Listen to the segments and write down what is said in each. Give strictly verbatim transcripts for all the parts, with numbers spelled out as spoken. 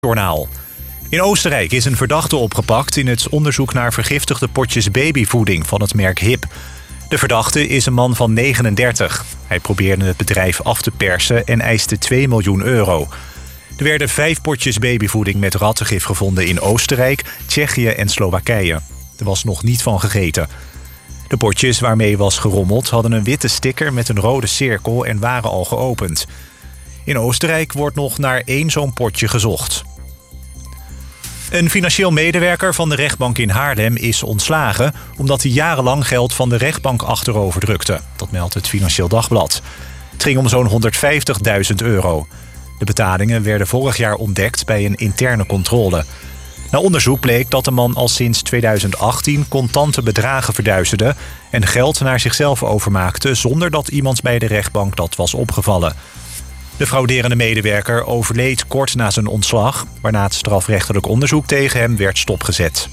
Journaal. In Oostenrijk is een verdachte opgepakt in het onderzoek naar vergiftigde potjes babyvoeding van het merk Hip. De verdachte is een man van negenendertig. Hij probeerde het bedrijf af te persen en eiste twee miljoen euro. Er werden vijf potjes babyvoeding met rattengif gevonden in Oostenrijk, Tsjechië en Slowakije. Er was nog niet van gegeten. De potjes waarmee was gerommeld hadden een witte sticker met een rode cirkel en waren al geopend. In Oostenrijk wordt nog naar één zo'n potje gezocht. Een financieel medewerker van de rechtbank in Haarlem is ontslagen omdat hij jarenlang geld van de rechtbank achterover drukte. Dat meldt het Financieel Dagblad. Het ging om zo'n honderdvijftigduizend euro. De betalingen werden vorig jaar ontdekt bij een interne controle. Na onderzoek bleek dat de man al sinds tweeduizend achttien contante bedragen verduisterde en geld naar zichzelf overmaakte zonder dat iemand bij de rechtbank dat was opgevallen. De frauderende medewerker overleed kort na zijn ontslag, waarna het strafrechtelijk onderzoek tegen hem werd stopgezet.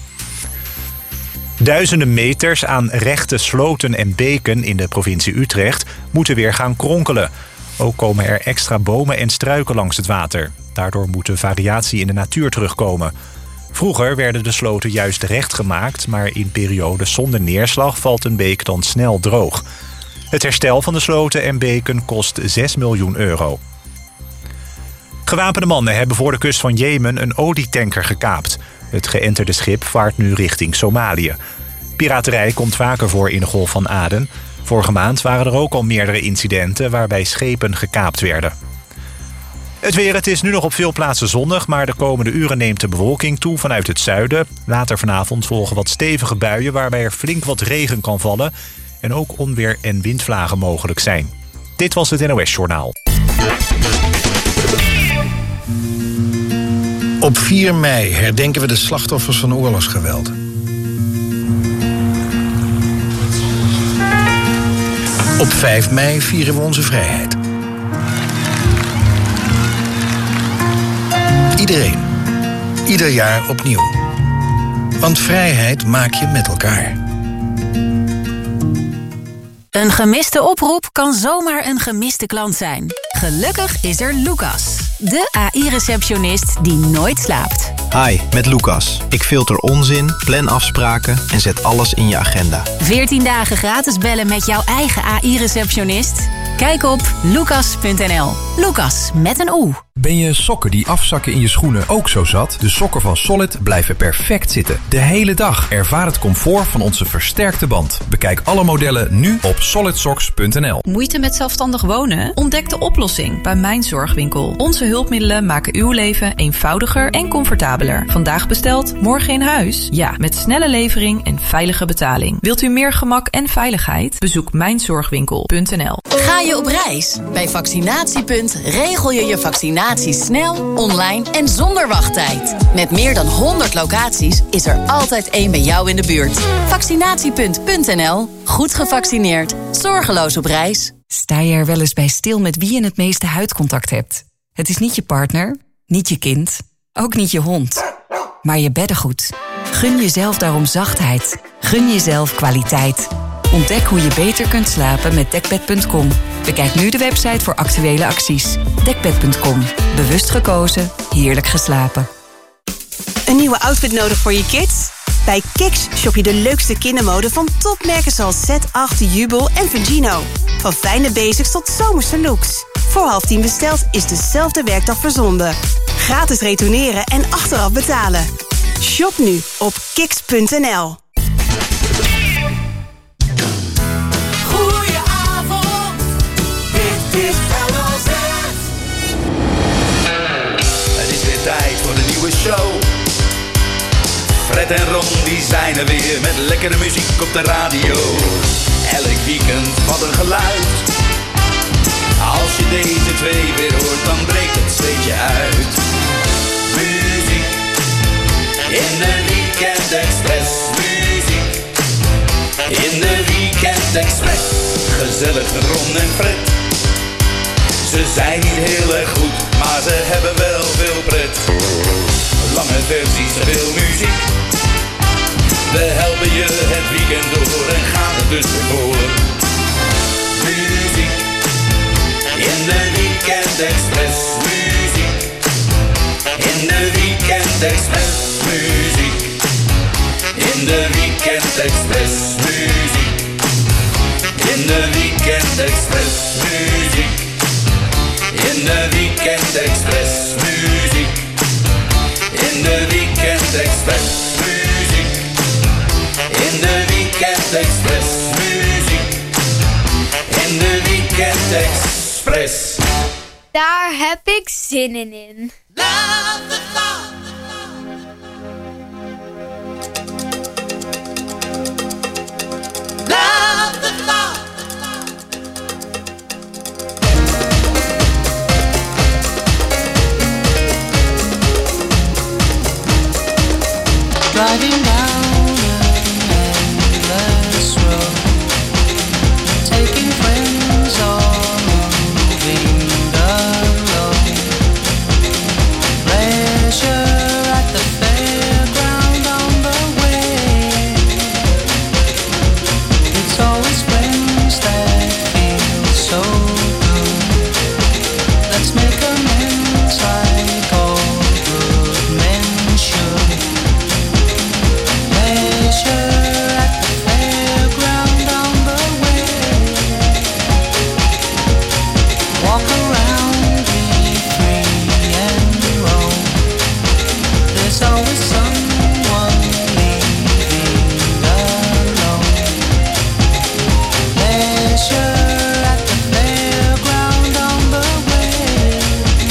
Duizenden meters aan rechte sloten en beken in de provincie Utrecht moeten weer gaan kronkelen. Ook komen er extra bomen en struiken langs het water. Daardoor moet de variatie in de natuur terugkomen. Vroeger werden de sloten juist recht gemaakt, maar in periodes zonder neerslag valt een beek dan snel droog. Het herstel van de sloten en beken kost zes miljoen euro. Gewapende mannen hebben voor de kust van Jemen een olietanker gekaapt. Het geënterde schip vaart nu richting Somalië. Piraterij komt vaker voor in de Golf van Aden. Vorige maand waren er ook al meerdere incidenten waarbij schepen gekaapt werden. Het weer, het is nu nog op veel plaatsen zonnig, maar de komende uren neemt de bewolking toe vanuit het zuiden. Later vanavond volgen wat stevige buien waarbij er flink wat regen kan vallen en ook onweer en windvlagen mogelijk zijn. Dit was het N O S Journaal. Op vier mei herdenken we de slachtoffers van oorlogsgeweld. Op vijf mei vieren we onze vrijheid. Iedereen. Ieder jaar opnieuw. Want vrijheid maak je met elkaar. Een gemiste oproep kan zomaar een gemiste klant zijn. Gelukkig is er Lucas, de A I-receptionist die nooit slaapt. Hi, met Lucas. Ik filter onzin, plan afspraken en zet alles in je agenda. veertien dagen gratis bellen met jouw eigen A I-receptionist? Kijk op lucas punt n l. Lucas met een O. Ben je sokken die afzakken in je schoenen ook zo zat? De sokken van Solid blijven perfect zitten. De hele dag. Ervaar het comfort van onze versterkte band. Bekijk alle modellen nu op solid socks punt n l. Moeite met zelfstandig wonen? Ontdek de oplossing bij Mijn Zorgwinkel. Onze hulpmiddelen maken uw leven eenvoudiger en comfortabeler. Vandaag besteld, morgen in huis? Ja, met snelle levering en veilige betaling. Wilt u meer gemak en veiligheid? Bezoek mijn zorgwinkel punt n l. Ga je op reis? Bij Vaccinatiepunt regel je je vaccinatie snel, online en zonder wachttijd. Met meer dan honderd locaties is er altijd één bij jou in de buurt. Vaccinatiepunt punt n l. Goed gevaccineerd. Zorgeloos op reis. Sta je er wel eens bij stil met wie je het meeste huidcontact hebt? Het is niet je partner, niet je kind, ook niet je hond, maar je beddengoed. Gun jezelf daarom zachtheid. Gun jezelf kwaliteit. Ontdek hoe je beter kunt slapen met dekbed punt com. Bekijk nu de website voor actuele acties. dekbed punt com. Bewust gekozen, heerlijk geslapen. Een nieuwe outfit nodig voor je kids? Bij Kiks shop je de leukste kindermode van topmerken zoals Z acht, Jubel en Vigino. Van fijne basics tot zomerse looks. Voor half tien besteld is dezelfde werkdag verzonden. Gratis retourneren en achteraf betalen. Shop nu op kiks punt n l. Tijd voor de nieuwe show. Fred en Ron die zijn er weer met lekkere muziek op de radio. Elk weekend wat een geluid. Als je deze twee weer hoort, dan breekt het zweetje uit. Muziek in de Weekend Express. Muziek in de Weekend Express. Gezellig Ron en Fred. Ze zijn niet heel erg goed, maar ze hebben wel veel pret. Lange versies, veel muziek. We helpen je het weekend door en gaan er dus voor. Muziek in de Weekend Express. Muziek in de Weekend Express muziek. In de Weekend Express muziek. In de Weekend Express muziek. In de Weekend Express muziek. In de Weekend Express muziek. In de Weekend Express muziek. In de Weekend Express. Daar heb ik zin in. Love the thought. Love the thought. Driving down an endless road, taking friends or moving alone. Pleasure at the fairground on the way. It's always friends that feel so good. Let's make amends like all good men should. Pleasure at the fairground on the way. Walk around, be free and roam. There's always someone leaving alone. Pleasure at the fairground on the way.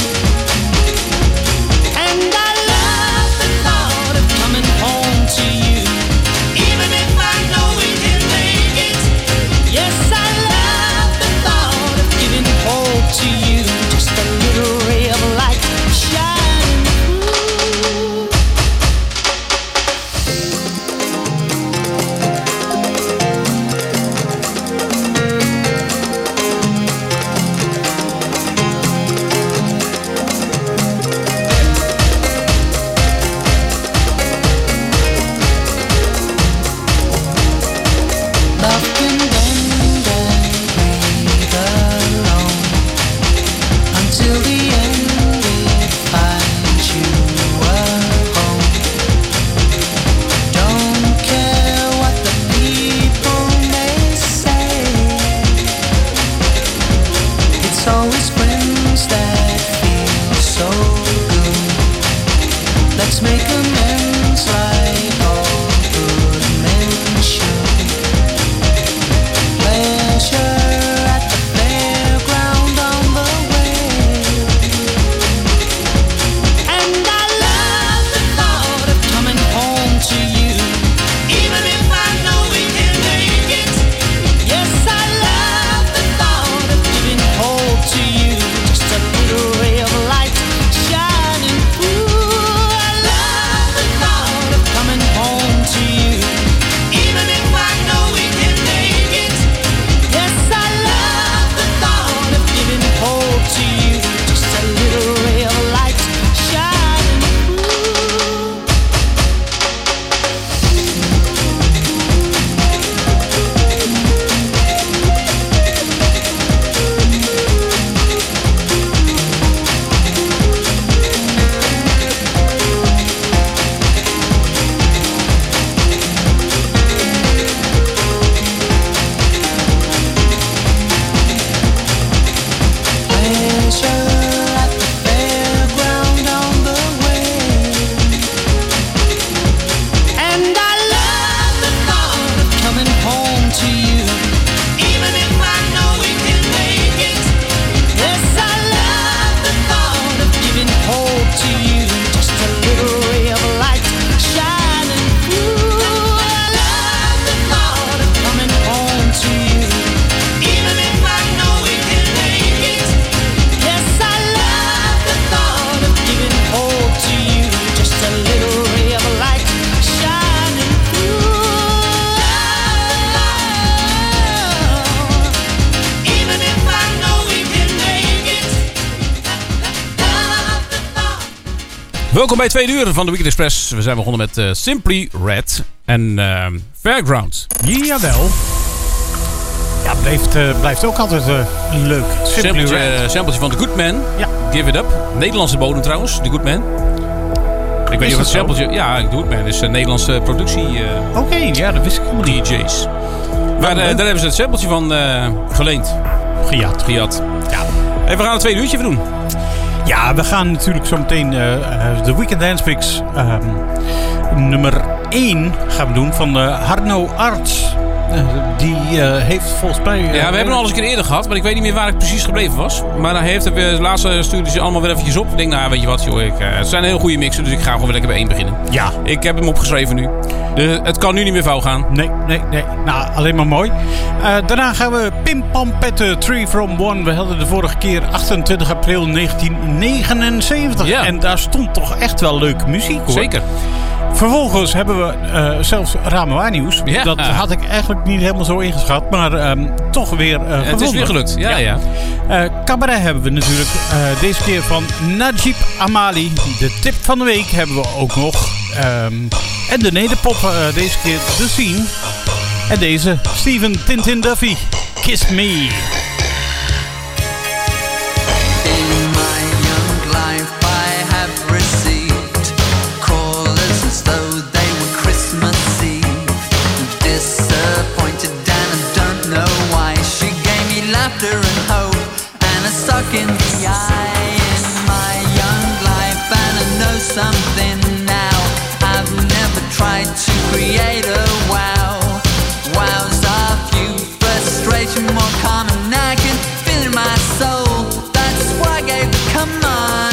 And I love the thought of coming home to you, even if I know we can make it. Yes, I love the thought of giving hope to you, just a little ray of light shining through. Love can bend and breathe alone until the end it finds you at home. Don't care what the people may say. It's always friends that feel so good. Let's make amends like all good men should. Pleasure at the fairground on the way. And I love the thought of coming home to you, even if I know we can make it. Yes, I love the thought of giving hope to you, just a little ray of light shining through. I love the thought of coming home to you, even if I know we can make it. Yes, I love the thought of giving hope to you, just a little ray of light shining through. Pleasure at the fairground on the way. And I love the thought of coming home to you, even if I know we can make it. Yes, I love the thought of giving hope to you, just a little ray of light shining through. I love the thought of coming home to you, even if I know we can make it. Yes, I love the thought of giving hope to you, just a little ray of light shining through. Even if I know we can make it. Love the thought. Welkom bij het tweede uur van de Weekend Express. We zijn begonnen met uh, Simply Red en uh, Fairground. Jawel. Ja, blijft, uh, blijft ook altijd uh, leuk. Simply Sampletje, Red. uh, sampletje van The Good Man. Ja. Give It Up. Nederlandse bodem trouwens, The Good Man. Ik weet niet of het dat zo? sampletje... Ja, ik doe het, man. Het is een Nederlandse productie. Uh, Oké, okay, ja, dat wist ik helemaal niet. D J's. Maar uh, daar hebben ze het sampletje van uh, geleend. Gejat. Gejat. Ja. En we gaan een tweede uurtje doen. Ja, we gaan natuurlijk zo meteen uh, uh, de Weekend Dance Mix um, nummer één gaan we doen van uh, Harno Arts. Uh, die uh, heeft volgens mij... Uh, ja, we hebben hem al eens een keer eerder gehad, maar ik weet niet meer waar ik precies gebleven was. Maar hij heeft het uh, laatste stuurde ze allemaal weer eventjes op. Ik denk, nou weet je wat joh, ik, uh, het zijn heel goede mixen, dus ik ga gewoon weer lekker bij één beginnen. Ja. Ik heb hem opgeschreven nu. De, het kan nu niet meer fout gaan. Nee, nee, nee. Nou, alleen maar mooi. Uh, daarna gaan we Pim Pam Pette, Three from One. We hadden de vorige keer achtentwintig april negentien negenenzeventig. Ja. En daar stond toch echt wel leuke muziek hoor. Zeker. Vervolgens hebben we uh, zelfs Ramoa nieuws. Ja. Dat had ik eigenlijk niet helemaal zo ingeschat. Maar um, toch weer uh, Het is weer gelukt. Ja, ja. ja. Uh, cabaret hebben we natuurlijk. Uh, deze keer van Najib Amali. De tip van de week hebben we ook nog. Um, en de nederpop. Uh, deze keer The Scene. En deze Stephen Tintin Duffy. Kiss Me. And hope and a suck in the eye in my young life, and I know something now. I've never tried to create a wow. Wows are few, frustration more common. I can feel in my soul. That's why I gave the command.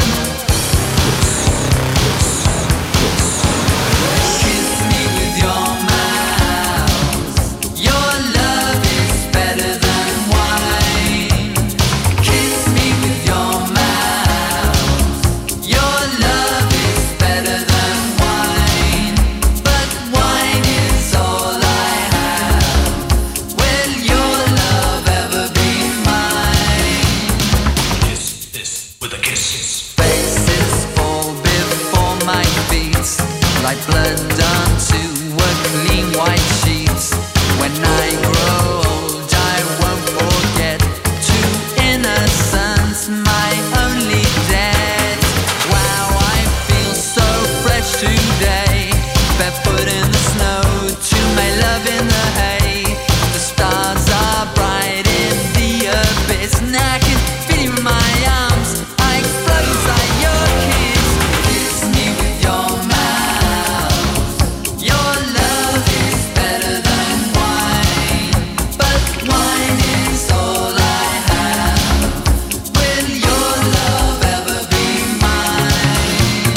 Kiss me with your mouth. Your love is better than wine. Kiss me with your mouth. Your love is better than wine. But wine is all I have. Will your love ever be mine? Kiss this with a kiss. Faces fall before my feet, like blood onto a clean white sheet. When I grow old, I won't forget to innocence, my only debt. Wow, I feel so fresh today. Barefoot in the snow, to my love in the hay. The stars are bright in the abyss, and I can feel you in my arms. I explode inside your kiss. Kiss me with your mouth. Your love is better than wine, but wine is all I have. Will your love ever be mine?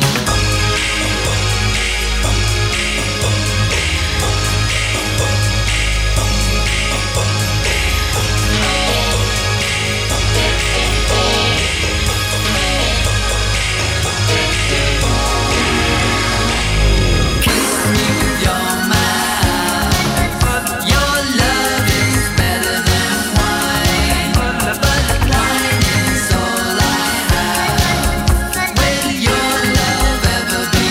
Kiss me with your mouth. Your love is better than wine, but wine is all I have. Will your love ever be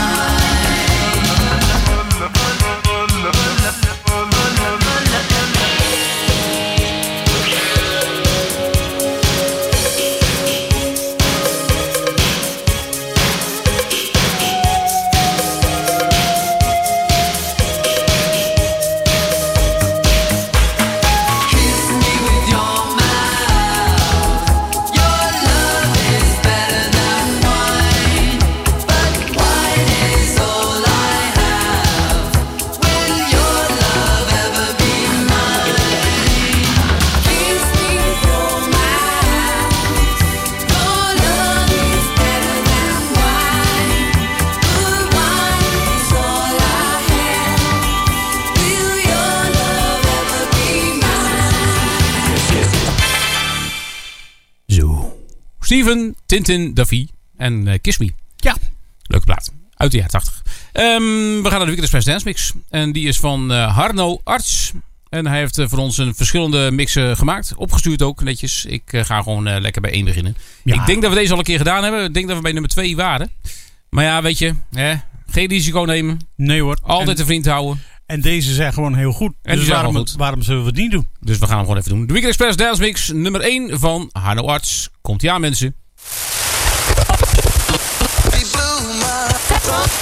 Kiss me with your mouth. Your love is better than wine, but wine is all I have. Will your love ever be mine? Kiss me with your mouth. Your love is better than wine, but wine is all I have. Will your love ever be mine? Zo. Stephen Tintin Duffy en uh, Kiss Me. Ja. Leuke plaat. Uit de jaren tachtig. Um, we gaan naar de Weekend Express Dance Mix. En die is van uh, Harno Arts. En hij heeft uh, voor ons een verschillende mixen gemaakt. Opgestuurd ook netjes. Ik uh, ga gewoon uh, lekker bij één beginnen. Ja. Ik denk dat we deze al een keer gedaan hebben. Ik denk dat we bij nummer twee waren. Maar ja, weet je. Hè, geen risico nemen. Nee hoor. Altijd En- een vriend houden. En deze zijn gewoon heel goed. En die dus zijn waarom, gewoon goed. waarom zullen we het niet doen? Dus we gaan hem gewoon even doen. De Weekend Express Dance Mix nummer één van Harno Arts. Komt ie aan mensen.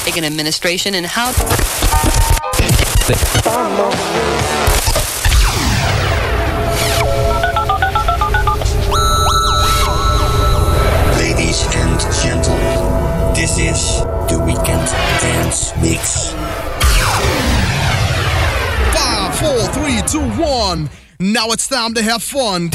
an administration in how... Ladies and gentlemen, this is the Weekend Dance Mix. Five, four, three, two, one. Now it's time to have fun.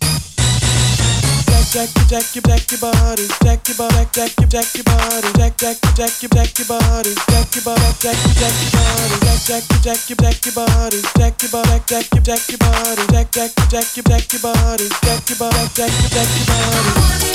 Jack, jack, jack, jack your body, jack your body, jack, jack, jack your body, jack, jack, jack your, jack your body, jack your body, jack, jack your body, jack, jack, jack your, jack your body, jack your body, jack, jack your body, jack, jack, jack your, jack your body, jack your body, jack, jack your body.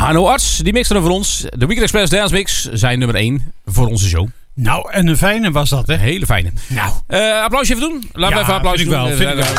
Arno Arts, die mixte er voor ons. De Weekend Express Dance Mix, zijn nummer één voor onze show. Nou, en een fijne was dat, hè? Hele fijne. Nou. Uh, applausje even doen. Laten ja, we even applausje vind ik wel, doen. Vind ik wel.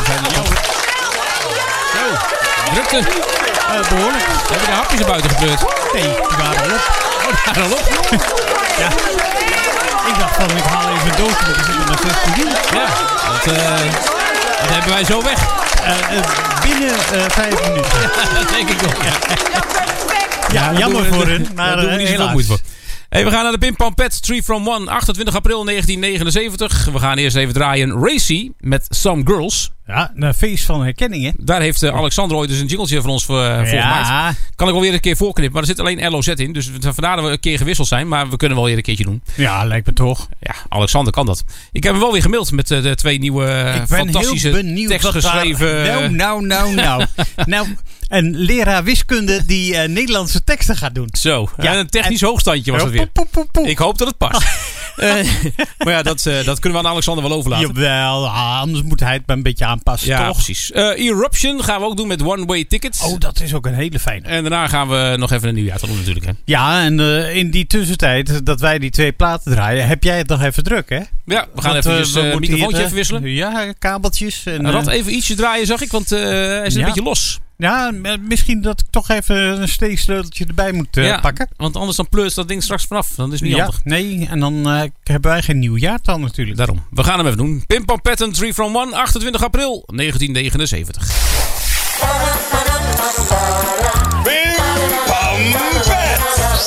Zo, drukte. Uh, behoorlijk. We hebben de hapjes naar buiten gepleurd. Nee, die waren al op. Oh, die waren al op. Ja. Ik dacht van, ik haal even een doosje, want er zitten nog zestien in. Ja, dat, uh, dat hebben wij zo weg. Uh, uh, binnen uh, vijf minuten. Ja, dat denk ik ook. Ja, ja, ja jammer voor hun, maar daar doen we niet zoveel moeite voor. Hey, we gaan naar de Pim Pam Pet three from one, achtentwintig april negentien negenenzeventig. We gaan eerst even draaien Racy met Some Girls. Ja, een feest van herkenning, hè? Daar heeft uh, Alexander ooit dus een jingletje voor ons voor, uh, voor ja. gemaakt. Kan ik wel weer een keer voorknippen, maar er zit alleen L O Z in. Dus vandaar dat we een keer gewisseld zijn, maar we kunnen wel weer een keertje doen. Ja, lijkt me toch. Ja, Alexander kan dat. Ik heb hem wel weer gemaild met uh, de twee nieuwe ik ben fantastische heel benieuwd tekstgeschreven... Waar... Nou, nou, nou, nou. nou, een leraar wiskunde die uh, Nederlandse teksten gaat doen. Zo, ja, en een technisch en... hoogstandje was ja, het weer. Poep, poep, poep. Ik hoop dat het past. uh, maar ja, dat, uh, dat kunnen we aan Alexander wel overlaten. Jawel, anders moet hij het maar een beetje aanpassen, ja, toch? Precies. Uh, Eruption gaan we ook doen met One Way Tickets. Oh, dat is ook een hele fijne. En daarna gaan we nog even een nieuwjaar doen natuurlijk. Hè? Ja, en uh, in die tussentijd dat wij die twee platen draaien, heb jij het nog even druk, hè? Ja, we gaan want, even het uh, microfoontje hier, even wisselen. Ja, kabeltjes. En, uh, Rad even ietsje draaien, zag ik, want uh, hij is ja. een beetje los. Ja, misschien dat ik toch even een steeksleuteltje erbij moet uh, ja, pakken. Want anders dan pleurt dat ding straks vanaf. Dan is het niet ja, handig. Nee, en dan uh, hebben wij geen nieuw jaartal natuurlijk. Daarom. We gaan hem even doen. Pim Pam Pet three from one, achtentwintig april negentien negenenzeventig. Pim Pam Pet.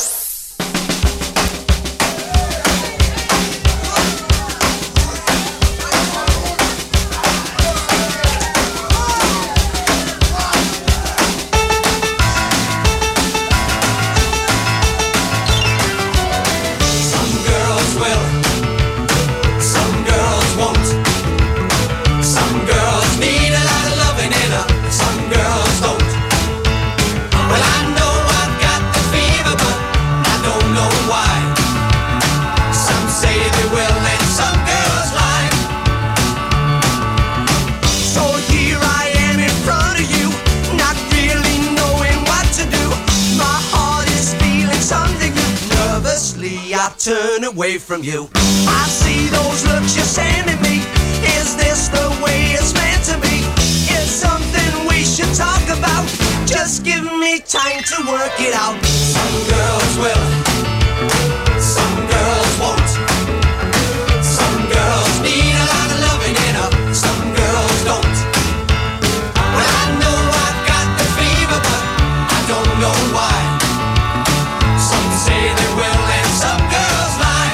Turn away from you. I see those looks you're sending me. Is this the way it's meant to be? It's something we should talk about. Just give me time to work it out. Some girls will, some girls won't. Some girls need a lot of loving in her, some girls don't. Well, I know I've got the fever, but I don't know why. Some say they will and some girls lie.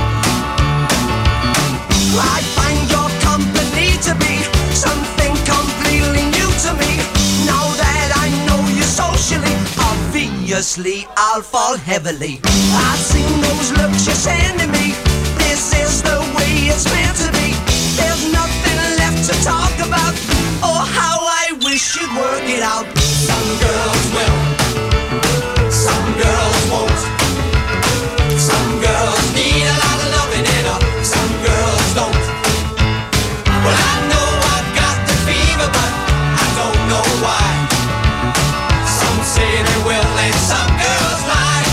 I find your company to be something completely new to me. Now that I know you socially, obviously I'll fall heavily. I've seen those looks you're sending me. This is the way it's meant to be. There's nothing left to talk about. Oh, how I wish you'd work it out. Some girls will, some girls won't. Some girls need a lot of loving in her, some girls don't. Well, I know I've got the fever, but I don't know why. Some say they will and some girls lie.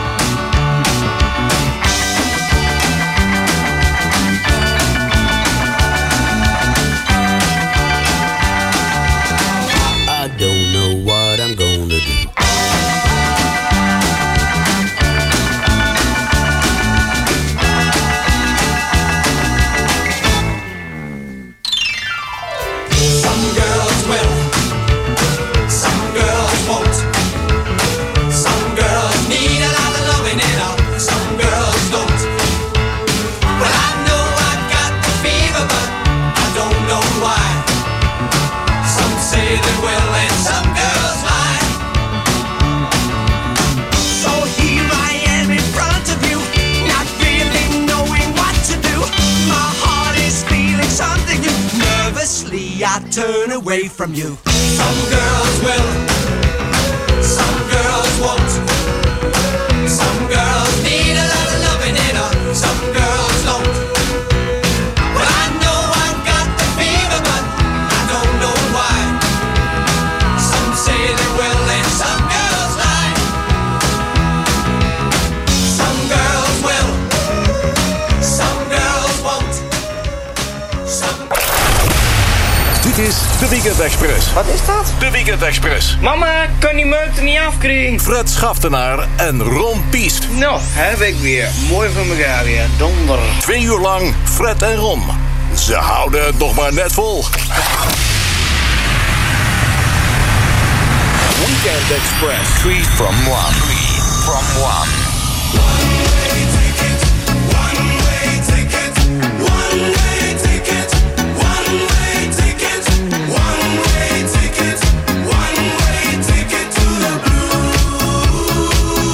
I don't know what I'm gonna do. Some girls will, some girls won't. Some girls need a lot of loving in her, some girls don't. Well, I know I've got the fever, but I don't know why. Some say they will and some girls lie. So here I am in front of you, not really knowing what to do. My heart is feeling something new. Nervously I turn away from you. Some girls will, some girls won't. Some girls need a lot of loving in her, some girls don't. Well, I know I've got the fever, but I don't know why. Some say they will and some girls lie. Weekend Express. Wat is dat? De Weekend Express. Mama, kan die meuk er niet afkrijgen? Fred Schaftenaar en Ron Piest. Nou, heb ik weer. Mooi van elkaar weer. Donder. Twee uur lang Fred en Ron. Ze houden het nog maar net vol. Weekend Express. Three from one. Three from one. One-way ticket. One-way ticket. One-way ticket. One-way ticket. One-way ticket. One-way ticket to the blues.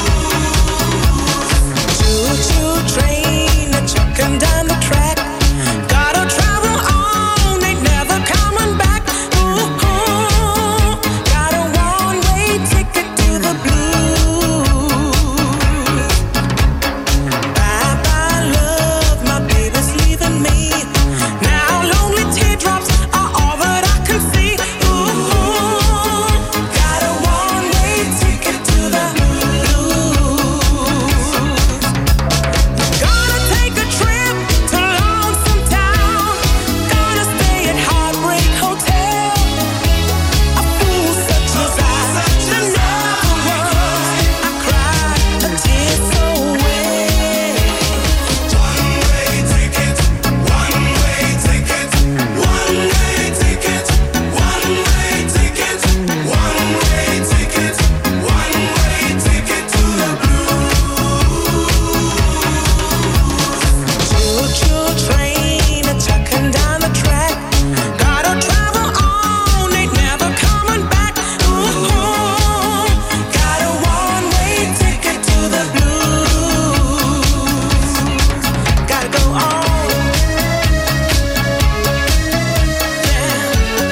Choo-choo train a chucking down the track. Gotta travel on, ain't never coming back. Ooh, got a one-way ticket to the blues. Bye-bye love, my baby's leaving me. Now lonely teardrops are all that I can see. Ooh, got a one-way ticket to the blues. Gonna take a trip to Lonesome Town. Gonna stay at Heartbreak Hotel. A fool such as I should never was. I cried a tear so wet. One-way ticket. One-way ticket. One-way ticket. One-way ticket. One-way ticket. One-way ticket to the Choo-choo train a chucking down the track. Gotta travel on, ain't never coming back. Ooh, got a one-way ticket to the blues. Gotta go on. Yeah.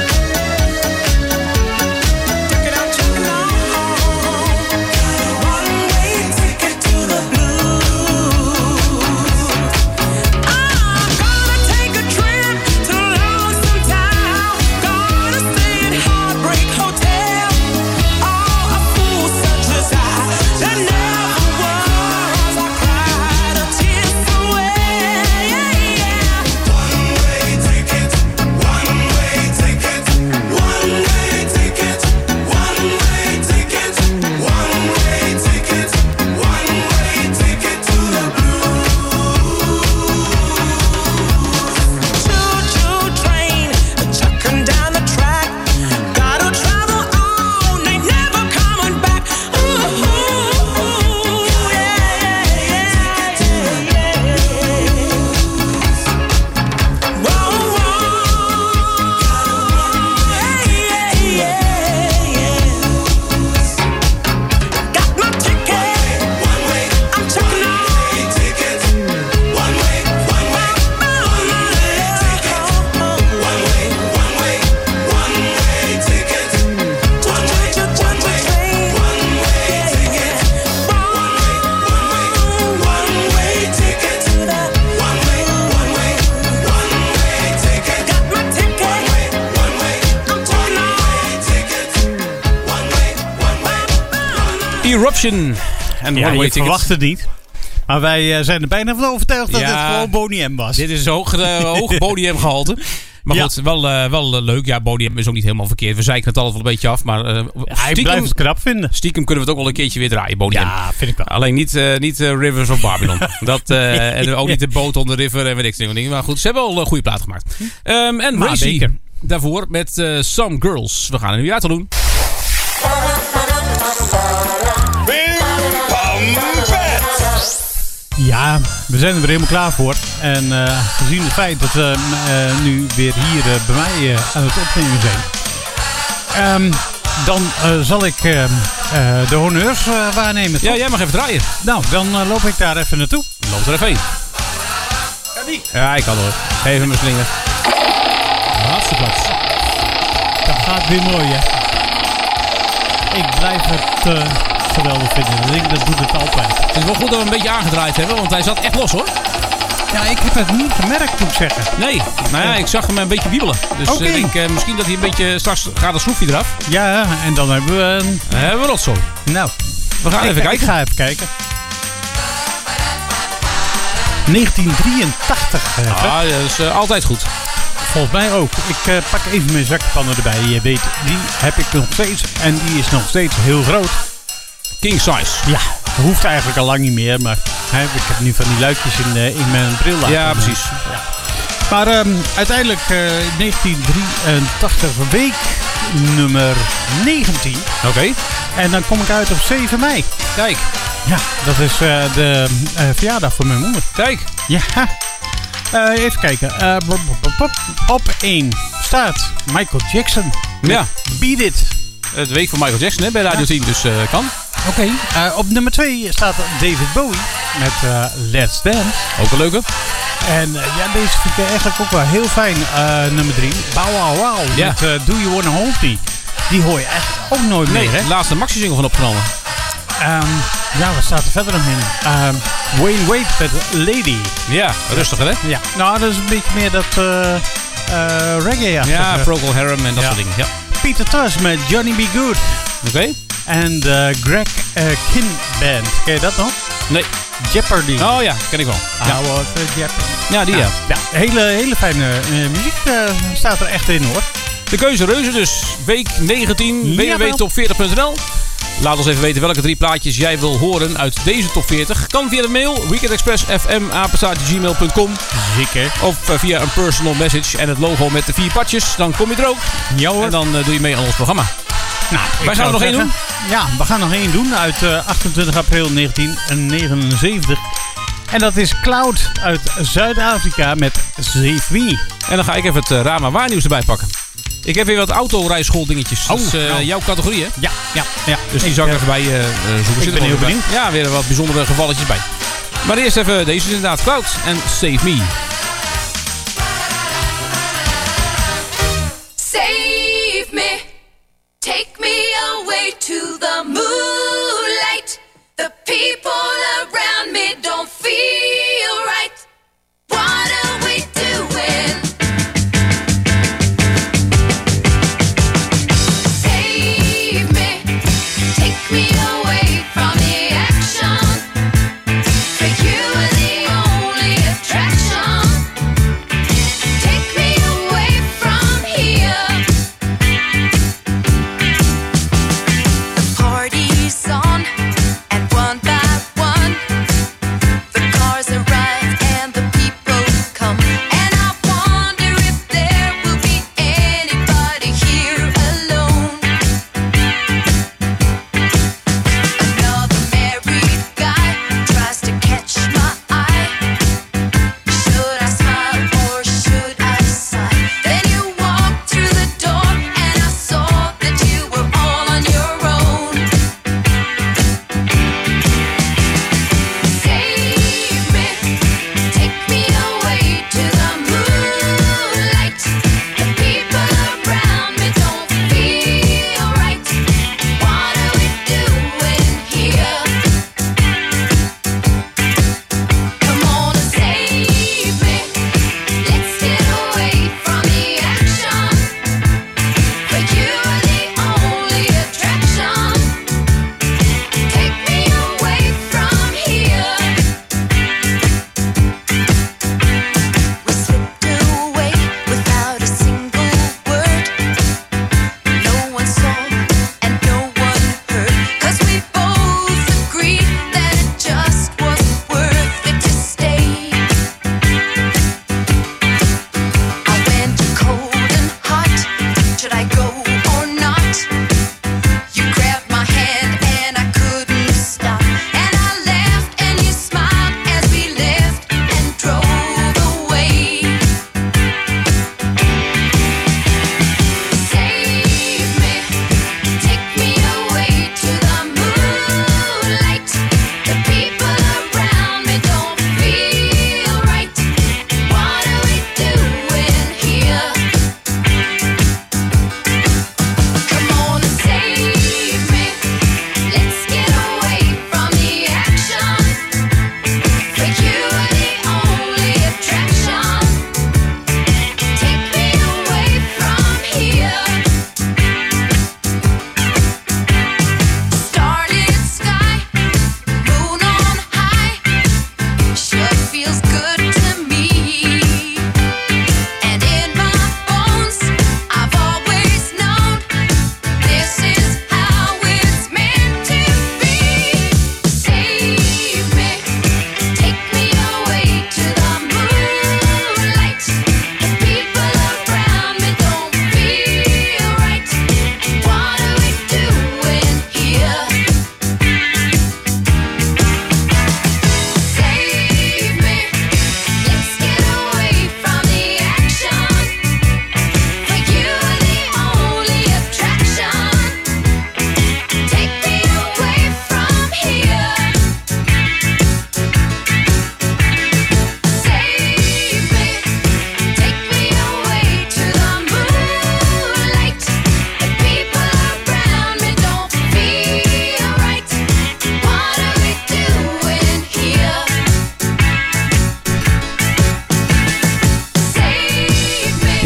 Check it out, check it out. Got a one-way ticket to the blues. I'm gonna take a trip to Lonesome Town. Gonna stay at Heartbreak Hotel. Oh, a fool such as I that never was. I cried a tear so wet. One-way ticket. One-way ticket. One-way ticket. One-way ticket. One-way ticket. One-way ticket to the Choo-choo train a chucking down the track. Gotta travel on, ain't never coming back. Ooh, yeah, yeah, yeah. Whoa, whoa, yeah, yeah, yeah. Got my ticket. One way. I'm checking on. Ticket. One way. One way. One way ticket. One way. One way. One way ticket. One way. One way. One way ticket. One way. One way. One way ticket. One way. One way. One way ticket. Got my ticket. One way. One way. I'm checking on. Ticket. One way. One way. Eruption. En Ja, one-way je tickets. verwacht het niet. Maar wij eh, zijn er bijna van overtuigd dat Ja. het gewoon Boney M was. Dit is hoog, uh, hoog Boney M gehalte. Maar Ja. goed, wel, uh, wel uh, leuk. Ja, Boney M is ook niet helemaal verkeerd. We zeiken het altijd wel een beetje af. Maar uh, Hij blijft het knap vinden. Stiekem kunnen we het ook wel een keertje weer draaien, Boney M. Ja, vind ik wel. Alleen niet, uh, niet uh, Rivers of Babylon. Dat, uh, en ook niet de boot on the river en weet ik veel dingen. Maar goed, ze hebben wel een goede plaat gemaakt. Um, en Maar Racy zeker. daarvoor met uh, Some Girls. We gaan er nu uit te doen. Ja, we zijn er weer helemaal klaar voor. En eh, gezien het feit dat we eh, nu weer hier eh, bij mij eh, aan het opnemen zijn. ehm, dan eh, zal ik eh, eh, de honneurs eh, waarnemen. Ja, toch? jij mag even draaien. Nou, dan eh, loop ik daar even naartoe. Loop er even heen. Ja, ik kan hoor. Geef hem een slinger. Laatste plaats. Dat gaat weer mooi, hè? Ik blijf het eh, geweldig vinden. Ik denk, dat doet het altijd. Het is wel goed dat we een beetje aangedraaid hebben, want hij zat echt los hoor. Ja, ik heb het niet gemerkt, moet ik zeggen. Nee, nou ja, ik zag hem een beetje wiebelen. Dus Oké. ik denk eh, misschien dat hij een beetje... Straks gaat een schroefje eraf. Ja, en dan hebben we een... Dan hebben we rotzooi. Nou, we gaan ik, even kijken. Ik ga even kijken. negentien drieëntachtig. Ah, dat is uh, altijd goed. volgens mij ook. Ik uh, pak even mijn zakpannen erbij. Je weet, die heb ik nog steeds. En die is nog steeds heel groot. King size. Ja, dat hoeft eigenlijk al lang niet meer. Maar hè, ik heb nu van die luikjes in, uh, in mijn bril laten. Ja, precies. Ja. Maar um, uiteindelijk uh, negentien drieëntachtig, week nummer negentien. Oké. Okay. En dan kom ik uit op zeven mei. Kijk. Ja, dat is uh, de uh, verjaardag van mijn moeder. Kijk. Ja. Uh, even kijken. Uh, bop, bop, bop. Op één staat Michael Jackson. Ja. Beat It. Het week van Michael Jackson hè, bij Radio ja. tien, dus uh, kan. Oké. Okay. Uh, op nummer twee staat David Bowie met uh, Let's Dance. Ook een leuke. En uh, ja, deze vind ik eigenlijk ook wel heel fijn. Uh, nummer drie. Bow Wow Wow. Ja. Met uh, Do You Wanna Hold Me. Die hoor je eigenlijk ook nooit nee, meer, hè? de laatste maxi-single van opgenomen. Um, ja, wat staat er verder nog in? Um, Wayne Wade met Lady. Ja, rustiger, hè? Ja. Nou, dat is een beetje meer dat uh, uh, reggae. Ja, Procol Harum en dat ja. soort dingen. Ja. Peter Tosh met Johnny B. Good. Oké. Okay. En uh, Greg uh, Kin Band. Ken je dat nog? Nee. Jeopardy. Oh ja, ken ik wel. Ja, ja. Was, uh, Jeopardy. ja die ja. ja. ja hele, hele fijne uh, muziek uh, staat er echt in, hoor. De keuze reuze dus. Week negentien, ja, w w w punt top veertig punt n l. Laat ons even weten welke drie plaatjes jij wil horen uit deze top veertig. Kan via de mail weekendexpressfm apenstaartje gmail punt com. Zeker. Of via een personal message en het logo met de vier patjes. Dan kom je er ook. Ja, hoor. En dan uh, doe je mee aan ons programma. Nou, wij gaan er nog één doen. Ja, we gaan nog één doen uit uh, achtentwintig april negentien negenenzeventig. En dat is Cloud uit Zuid-Afrika met Save Me. En dan ga ik even het uh, Rama Waarnieuws erbij pakken. Ik heb weer wat autorijschool dingetjes. Oh, dat is uh, nou. jouw categorie, hè? Ja, ja, ja. Dus die ik, zal ik uh, even bij uh, zoeken. Ik ben heel benieuwd. Ja, weer wat bijzondere gevalletjes bij. Maar eerst even deze is inderdaad Cloud en Save Me. Save me, take me away to the moonlight. The people around me don't feel right. What are we doing? Save me, take me away from the action. For you are the only attraction. Take me away from here. The party's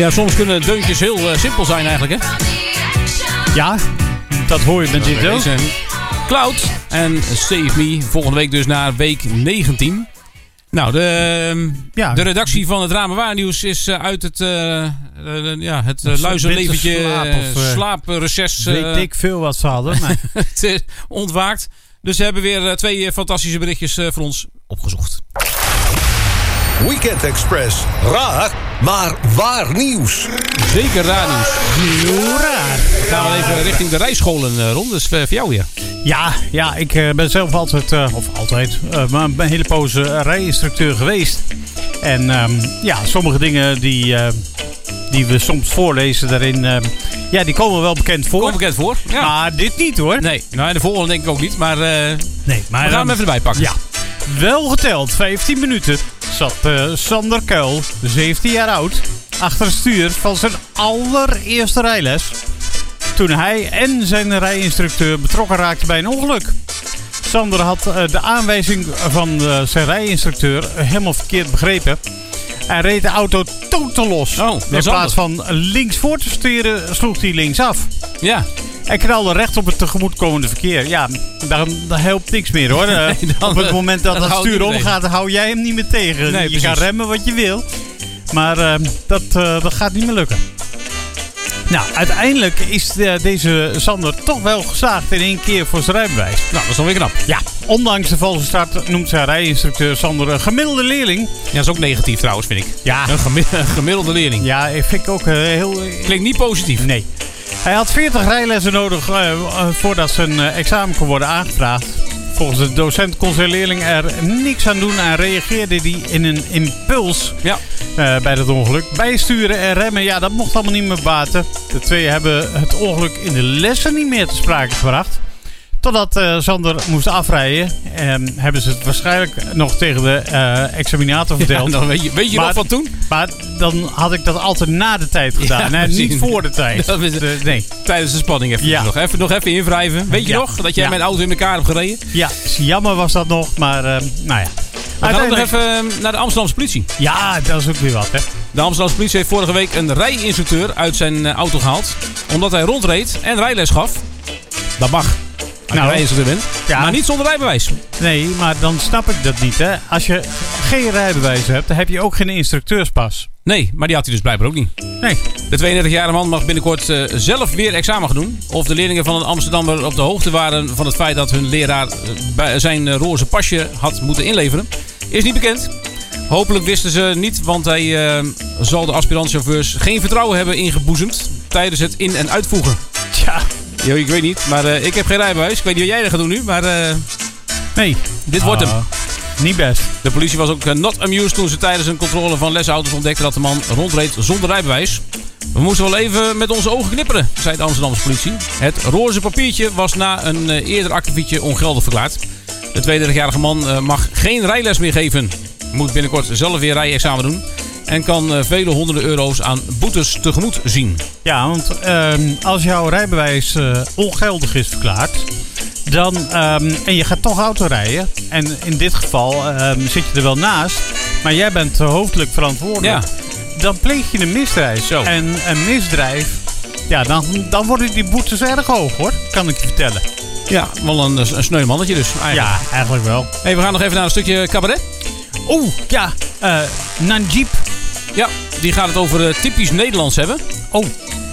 Ja, soms kunnen deuntjes heel uh, simpel zijn eigenlijk, hè? Ja, dat hoor je met dit ook. Cloud en Save Me. Volgende week dus naar week negentien. Nou, de, ja. de redactie van het Rame Waarnieuws is uh, uit het, uh, uh, ja, het uh, luizenleventje slaap uh, slaapreces. Uh, weet ik veel wat ze hadden. Maar... het is ontwaakt. Dus ze hebben weer uh, twee uh, fantastische berichtjes uh, voor ons opgezocht. Weekend Express. Raar, maar waar nieuws. Zeker raar nieuws. Heel raar. Dan gaan we even richting de rijscholen uh, rond. Dus uh, voor jou weer. Ja, ja ik uh, ben zelf altijd, uh, of altijd, uh, maar een hele poos uh, rijinstructeur geweest. En um, ja, sommige dingen die, uh, die we soms voorlezen daarin, uh, ja, die komen wel bekend voor. Komen bekend voor, ja. Maar dit niet hoor. Nee, nou de volgende denk ik ook niet, maar, uh, nee, maar we gaan dan, hem even erbij pakken. Ja, wel geteld, vijftien minuten zat uh, Sander Kuil, zeventien jaar oud, achter het stuur van zijn allereerste rijles. Toen hij en zijn rijinstructeur betrokken raakten bij een ongeluk. Sander had uh, de aanwijzing van uh, zijn rijinstructeur helemaal verkeerd begrepen. Hij reed de auto totaal los. Oh, in plaats van links voor te sturen, sloeg hij links af. Ja. Hij knalde recht op het tegemoetkomende verkeer. Ja, daar, daar helpt niks meer hoor. Nee, dan, op het moment dat het stuur omgaat, hou jij hem niet meer tegen. Nee, je precies. kan remmen wat je wil. Maar uh, dat, uh, dat gaat niet meer lukken. Nou, uiteindelijk is de, deze Sander toch wel geslaagd in één keer voor zijn rijbewijs. Nou, dat is dan weer knap. Ja, ondanks de valse start noemt zijn rijinstructeur Sander een gemiddelde leerling. Ja, dat is ook negatief trouwens, vind ik. Ja. Een, gemi- een gemiddelde leerling. Ja, vind ik ook uh, heel... Klinkt niet positief. Nee. Hij had veertig rijlessen nodig uh, uh, voordat zijn uh, examen kon worden aangevraagd. Volgens de docent kon zijn leerling er niks aan doen en reageerde hij in een impuls ja. uh, bij dat ongeluk. Bijsturen en remmen, ja, dat mocht allemaal niet meer baten. De twee hebben het ongeluk in de lessen niet meer te sprake gebracht. Totdat uh, Sander moest afrijden, um, hebben ze het waarschijnlijk nog tegen de uh, examinator verteld. Ja, dan weet je, weet je maar, nog van toen? Maar dan had ik dat altijd na de tijd gedaan, ja, hè? Niet voor de tijd. Dat is, de, nee. Tijdens de spanning even, ja. nog. even nog even invrijven. Weet je ja. nog dat jij ja. mijn auto in elkaar hebt gereden? Ja, jammer was dat nog, maar uh, nou ja. We gaan ook nog even naar de Amsterdamse politie. Ja, dat is ook weer wat, hè. De Amsterdamse politie heeft vorige week een rijinstructeur uit zijn auto gehaald. Omdat hij rondreed en rijles gaf. Dat mag. Als nou, je rijinstructeur bent. Ja. Maar niet zonder rijbewijs. Nee, maar dan snap ik dat niet, hè. Als je geen rijbewijs hebt, dan heb je ook geen instructeurspas. Nee, maar die had hij dus blijkbaar ook niet. Nee. De tweeëndertigjarige man mag binnenkort uh, zelf weer examen gaan doen. Of de leerlingen van een Amsterdammer op de hoogte waren van het feit dat hun leraar uh, bij zijn uh, roze pasje had moeten inleveren, is niet bekend. Hopelijk wisten ze niet, want hij uh, zal de aspirantchauffeurs geen vertrouwen hebben ingeboezemd tijdens het in- en uitvoegen. Tja. Yo, ik weet niet, maar uh, ik heb geen rijbewijs. Ik weet niet wat jij er gaat doen nu, maar uh, nee, dit uh, wordt hem. Niet best. De politie was ook uh, not amused toen ze tijdens een controle van lesauto's ontdekten dat de man rondreed zonder rijbewijs. We moesten wel even met onze ogen knipperen, zei de Amsterdamse politie. Het roze papiertje was na een uh, eerder akkefietje ongeldig verklaard. De tweeëndertigjarige man uh, mag geen rijles meer geven. Moet binnenkort zelf weer rijexamen doen. En kan uh, vele honderden euro's aan boetes tegemoet zien. Ja, want uh, als jouw rijbewijs uh, ongeldig is verklaard, dan, um, en je gaat toch auto rijden, en in dit geval um, zit je er wel naast, maar jij bent uh, hoofdelijk verantwoordelijk, ja. dan pleeg je een misdrijf. Zo. En een misdrijf, ja, dan, dan worden die boetes erg hoog, hoor, kan ik je vertellen. Ja, wel een, een sneu mannetje dus. Eigenlijk. Ja, eigenlijk wel. Hey, we gaan nog even naar een stukje cabaret. Oeh, ja, uh, Najib. Ja, die gaat het over uh, typisch Nederlands hebben. Oh,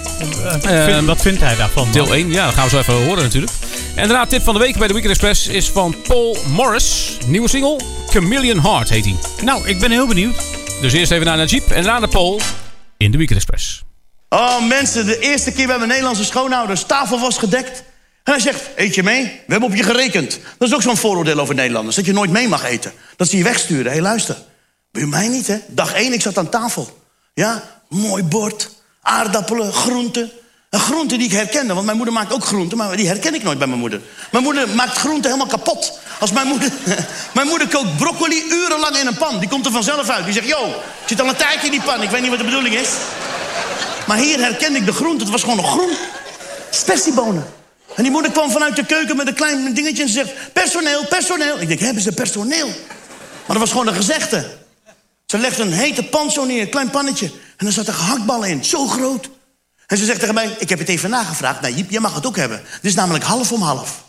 uh, vind, wat vindt hij daarvan? Deel man? één, ja, dat gaan we zo even horen natuurlijk. En daarna tip van de week bij de Weekend Express is van Paul Morris. Nieuwe single, Chameleon Heart heet hij. Nou, ik ben heel benieuwd. Dus eerst even naar Najib en daarna naar Paul in de Weekend Express. Oh mensen, de eerste keer bij mijn Nederlandse schoonouders, tafel was gedekt. En hij zegt, eet je mee? We hebben op je gerekend. Dat is ook zo'n vooroordeel over Nederlanders, dat je nooit mee mag eten. Dat ze je wegsturen. Hé, hey, luister. Bij mij niet, hè? Dag één, ik zat aan tafel. Ja, mooi bord, aardappelen, groenten. Een groente die ik herkende, want mijn moeder maakt ook groenten, maar die herken ik nooit bij mijn moeder. Mijn moeder maakt groenten helemaal kapot. Als mijn moeder... mijn moeder kookt broccoli urenlang in een pan. Die komt er vanzelf uit. Die zegt, yo, zit al een tijdje in die pan. Ik weet niet wat de bedoeling is. Maar hier herkende ik de groente. Het was gewoon nog groen. Spersiebonen. En die moeder kwam vanuit de keuken met een klein dingetje en ze zegt, personeel, personeel. Ik denk, hebben ze personeel? Maar dat was gewoon een gezegde. Ze legde een hete pan zo neer, een klein pannetje. En er zaten gehaktballen in, zo groot. En ze zegt tegen mij, ik heb het even nagevraagd. Nou, Jiep, jij mag het ook hebben. Het is namelijk half om half.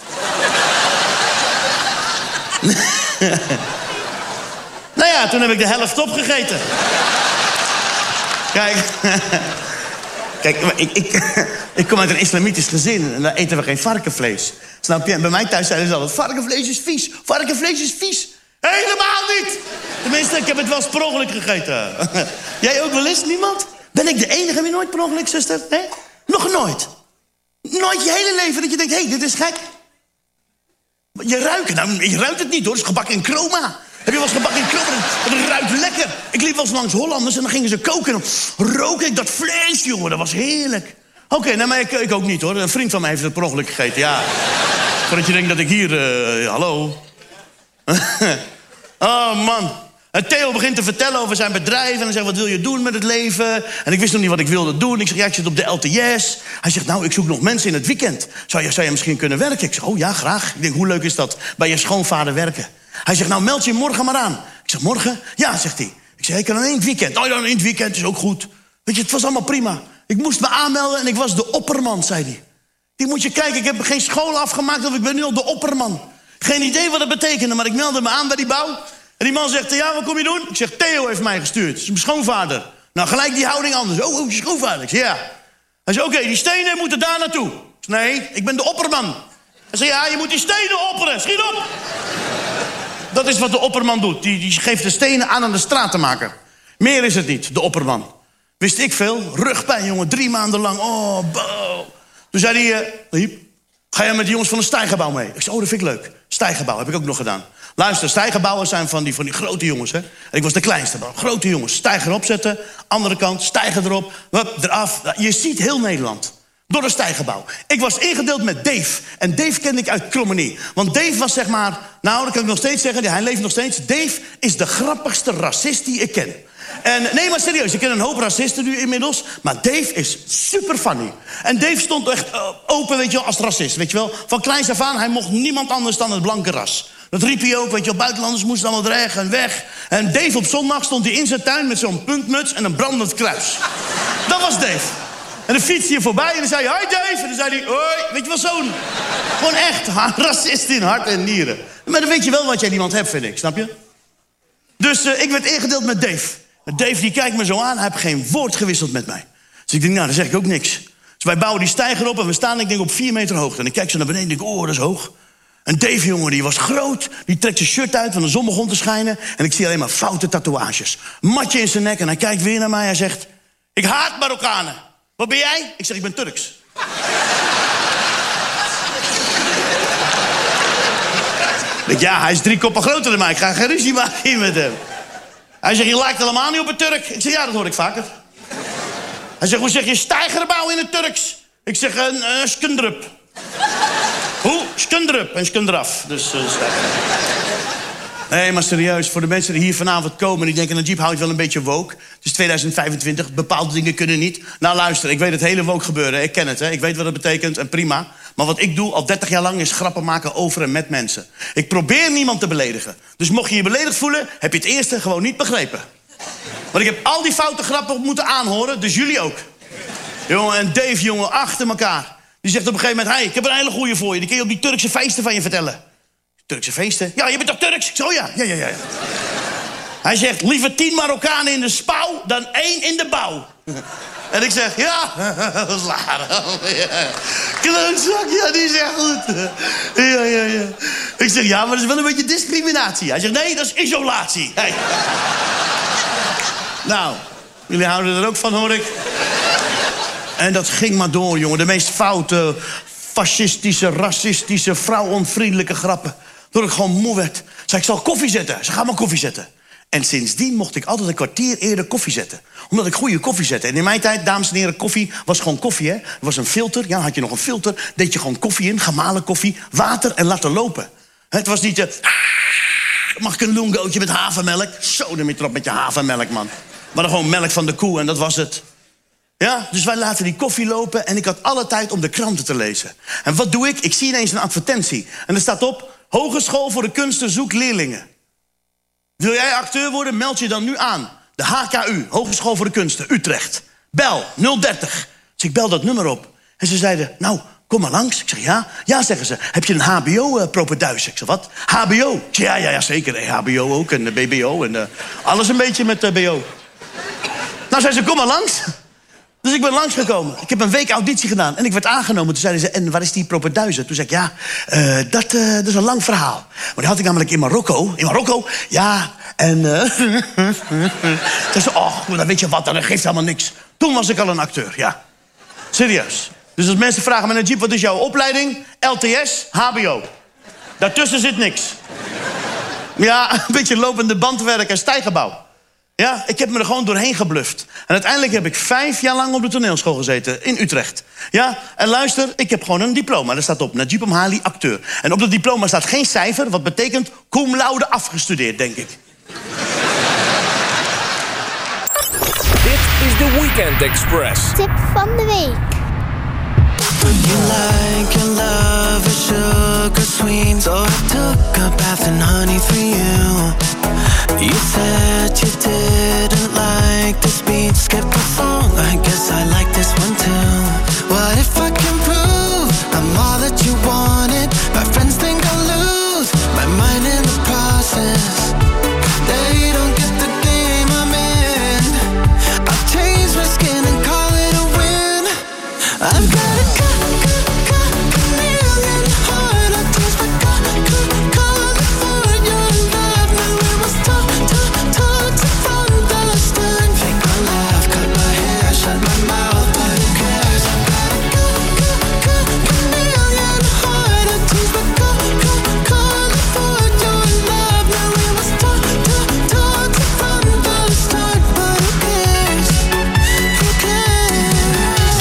Nou ja, toen heb ik de helft opgegeten. Kijk, Kijk, ik, ik, ik kom uit een islamitisch gezin en daar eten we geen varkenvlees. Snap je? En bij mij thuis zeiden ze altijd, varkenvlees is vies, varkenvlees is vies. Helemaal niet! Tenminste, ik heb het wel eens per ongeluk gegeten. Jij ook wel eens? Niemand? Ben ik de enige die nooit per ongeluk, zuster? Nee? Nog nooit? Nooit je hele leven dat je denkt, hé, hey, dit is gek. Je ruikt, nou, je ruikt het niet hoor, het is gebakken in chroma. Heb je wel eens gebakken in chroma? Het ruikt lekker. Ik liep wel eens langs Hollanders en dan gingen ze koken en dan rook ik dat vlees, jongen. Dat was heerlijk. Oké, okay, nou, maar ik, ik ook niet hoor. Een vriend van mij heeft het per ongeluk gegeten, ja. Voordat je denkt dat ik hier, uh, hallo. Oh man. En Theo begint te vertellen over zijn bedrijf. En hij zegt, wat wil je doen met het leven? En ik wist nog niet wat ik wilde doen. Ik zeg, ja, ik zit op de L T S. Hij zegt, nou, ik zoek nog mensen in het weekend. Zou je, zou je misschien kunnen werken? Ik zeg, oh ja, graag. Ik denk, hoe leuk is dat? Bij je schoonvader werken. Hij zegt, nou, meld je morgen maar aan. Ik zeg, morgen? Ja, zegt hij. Ik zeg, ik kan alleen in het weekend. Oh, dan in het weekend is ook goed. Weet je, het was allemaal prima. Ik moest me aanmelden en ik was de opperman, zei hij. Die moet je kijken, ik heb geen school afgemaakt of ik ben nu al de opperman. Geen idee wat dat betekende, maar ik meldde me aan bij die bouw. En die man zegt, ja, wat kom je doen? Ik zeg, Theo heeft mij gestuurd. Dat is mijn schoonvader. Nou, gelijk die houding anders. Oh, oh, je schoonvader. Ik zeg, ja. Hij zegt, oké, okay, die stenen moeten daar naartoe. Ik zeg, nee, ik ben de opperman. Hij zegt, ja, je moet die stenen opperen. Schiet op. Dat is wat de opperman doet. Die, die geeft de stenen aan aan de stratenmaker. Meer is het niet, de opperman. Wist ik veel. Rugpijn, jongen. Drie maanden lang. Oh, bo. Toen zei hij, uh, ga jij met die jongens van de stijgerbouw mee? Ik zei, oh, dat vind ik leuk. Stijgerbouw heb ik ook nog gedaan. Luister, stijgerbouwers zijn van die, van die grote jongens, hè. En ik was de kleinste, maar grote jongens. Stijger opzetten, andere kant, stijger erop, hup, eraf. Je ziet heel Nederland. Door de stijgerbouw. Ik was ingedeeld met Dave. En Dave kende ik uit Krommenie. Want Dave was zeg maar, nou, dat kan ik nog steeds zeggen, hij leeft nog steeds. Dave is de grappigste racist die ik ken. En nee, maar serieus, ik ken een hoop racisten nu inmiddels. Maar Dave is super funny. En Dave stond echt uh, open, weet je wel, als racist. Weet je wel, van kleins af aan, hij mocht niemand anders dan het blanke ras. Dat riep hij ook, weet je wel, buitenlanders moesten allemaal dreig en weg. En Dave op zondag stond hij in zijn tuin met zo'n puntmuts en een brandend kruis. Dat was Dave. En dan fietste hij voorbij en dan zei hij, hoi Dave. En dan zei hij, hoi, weet je wel, zo'n... Gewoon echt, racist in hart en nieren. Maar dan weet je wel wat jij iemand hebt, vind ik, snap je? Dus uh, ik werd ingedeeld met Dave. En Dave die kijkt me zo aan, hij heeft geen woord gewisseld met mij. Dus ik denk, nou, dan zeg ik ook niks. Dus wij bouwen die steiger op en we staan, ik denk, op vier meter hoogte. En ik kijk zo naar beneden en denk, oh, dat is hoog. En Dave, jongen, die was groot. Die trekt zijn shirt uit, want de zon begon te schijnen. En ik zie alleen maar foute tatoeages. Matje in zijn nek en hij kijkt weer naar mij. Hij zegt, ik haat Marokkanen. Wat ben jij? Ik zeg, ik ben Turks. Ik, ja, hij is drie koppen groter dan mij. Ik ga geen ruzie maken met hem. Hij zegt, je lijkt helemaal niet op een Turk. Ik zeg, ja, dat hoor ik vaker. Hij zegt, hoe zeg je stijgerbouw in het Turks? Ik zeg, een uh, skundrup. Hoe? Skundrup en skundraf. Dus, uh, nee, maar serieus, voor de mensen die hier vanavond komen... die denken, Najib houdt wel een beetje woke. Het is tweeduizend vijfentwintig, bepaalde dingen kunnen niet. Nou, luister, ik weet het hele woke gebeuren. Ik ken het, hè. Ik weet wat het betekent en prima. Maar wat ik doe al dertig jaar lang is grappen maken over en met mensen. Ik probeer niemand te beledigen. Dus mocht je je beledigd voelen, heb je het eerste gewoon niet begrepen. Want ik heb al die foute grappen moeten aanhoren, dus jullie ook. Jongen, en Dave, jongen, achter elkaar. Die zegt op een gegeven moment, hey, ik heb een hele goeie voor je. Die kun je op die Turkse feesten van je vertellen. Turkse feesten? Ja, je bent toch Turks? Ik zeg, oh ja, ja, ja, ja. Hij zegt, liever tien Marokkanen in de spouw dan één in de bouw. En ik zeg, ja, dat is laar. Klootzak, ja, die is echt goed. Ja, ja, ja. Ik zeg, ja, maar dat is wel een beetje discriminatie. Hij zegt, nee, dat is isolatie. Hey. Nou, jullie houden er ook van, hoor ik. En dat ging maar door, jongen. De meest foute, fascistische, racistische, vrouwonvriendelijke grappen. Door ik gewoon moe werd. Zei, ik zal koffie zetten. Ze gaan maar koffie zetten. En sindsdien mocht ik altijd een kwartier eerder koffie zetten. Omdat ik goede koffie zette. En in mijn tijd, dames en heren, koffie was gewoon koffie, hè. Er was een filter, ja, had je nog een filter. Deed je gewoon koffie in, gemalen koffie, water en laten lopen. Het was niet, uh, mag ik een lungootje met havermelk? Zo, dan erop met je havermelk, man. Maar dan gewoon melk van de koe en dat was het. Ja, dus wij laten die koffie lopen en ik had alle tijd om de kranten te lezen. En wat doe ik? Ik zie ineens een advertentie. En er staat op, Hogeschool voor de Kunsten zoekt leerlingen. Wil jij acteur worden? Meld je dan nu aan. de H K U, Hogeschool voor de Kunsten, Utrecht. Bel, nul dertig. Dus ik bel dat nummer op. En ze zeiden, nou, kom maar langs. Ik zeg, ja. Ja, zeggen ze. Heb je een H B O-propeduis? Ik zeg, wat? H B O? Ik zeg, ja, ja, ja, zeker. Eh, H B O ook en de B B O en uh, alles een beetje met uh, B O. Nou, zei ze, kom maar langs. Dus ik ben langsgekomen. Ik heb een week auditie gedaan en ik werd aangenomen. Toen zeiden ze, en waar is die propeduizen? Toen zei ik, ja, uh, dat, uh, dat is een lang verhaal. Maar die had ik namelijk in Marokko. In Marokko? Ja, en... Uh, toen zei ze, oh, dan weet je wat, dat geeft helemaal niks. Toen was ik al een acteur, ja. Serieus. Dus als mensen vragen me, Najib, wat is jouw opleiding? L T S, H B O. Daartussen zit niks. Ja, een beetje lopende bandwerk en stijgebouw. Ja, ik heb me er gewoon doorheen gebluft. En uiteindelijk heb ik vijf jaar lang op de toneelschool gezeten in Utrecht. Ja, en luister, ik heb gewoon een diploma. Daar staat op Najib Amhali, acteur. En op dat diploma staat geen cijfer, wat betekent cum laude afgestudeerd, denk ik. Dit is de Weekend Express. Tip van de week. You like your love is sugar sweet, so I took a bath in honey for you. You said you didn't like this beat, skip a song, I guess I like this one too. What if I can prove I'm all that you wanted? My friends think I'll lose my mind in the process. They don't get the game I'm in. I'll change my skin and call it a win. I've got a cut, cut, cut, chameleon heart. I teach my cut, cut, cut for your love. Now it was tough, tough, tough to understand. Fake my laugh, cut my hair, shut my mouth, but who cares? I've got a cut, cut, cut, chameleon heart. I teach my cut, cut, cut for your love. Now it was tough, tough, tough to understand, but who cares? Who cares?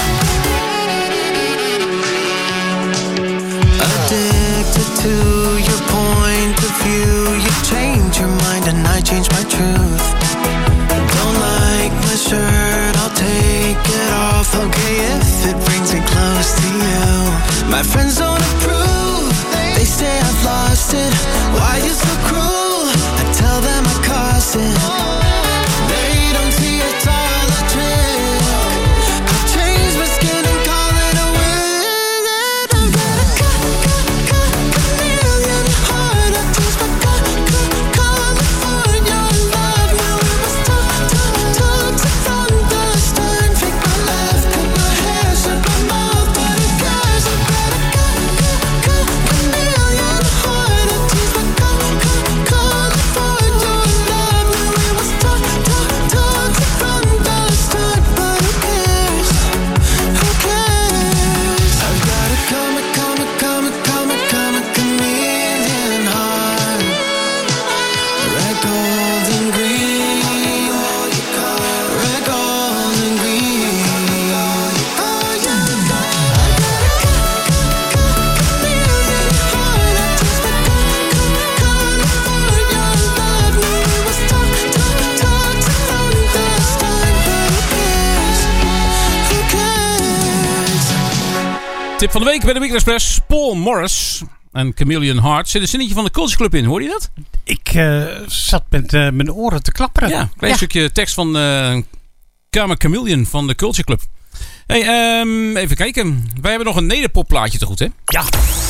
Addicted to your point of view. You change your mind and I change my truth. Don't like my shirt, I'll take it off. Okay, if it brings me close to you. My friends don't approve, they say I've lost it. Why you so cruel? I tell them I caused it. They don't see it's all a trick. I'll change my skin and call it a win. I've got a cut, cut, cut, chameleon heart. I teach my cut, cut, call it for your love. Now it was tough, tough, tough to understand. Fake my laugh, cut my hair, shut my mouth, but who cares? I've got a cut, cut, cut, chameleon heart. I teach my cut, cut, call it for your love. Now it was tough, tough, tough to understand, but who cares? Who cares? I've got a come, come, come, come, come, chameleon heart. Red, gold, and green. Red, gold, and green. Oh, yeah. I've got a chameleon heart. I teach my cut, cut, call it for your love. Now it was tough, tough, tough to understand, but who cares? Who cares? Tip van de week bij de Weekend Express. Paul Morris en Chameleon Heart. Zit een zinnetje van de Culture Club in, hoor je dat? Ik uh, zat met uh, mijn oren te klapperen. Ja, een klein stukje tekst van uh, Karma Chameleon van de Culture Club. Hey, um, even kijken. Wij hebben nog een nederpopplaatje te goed, hè? Ja.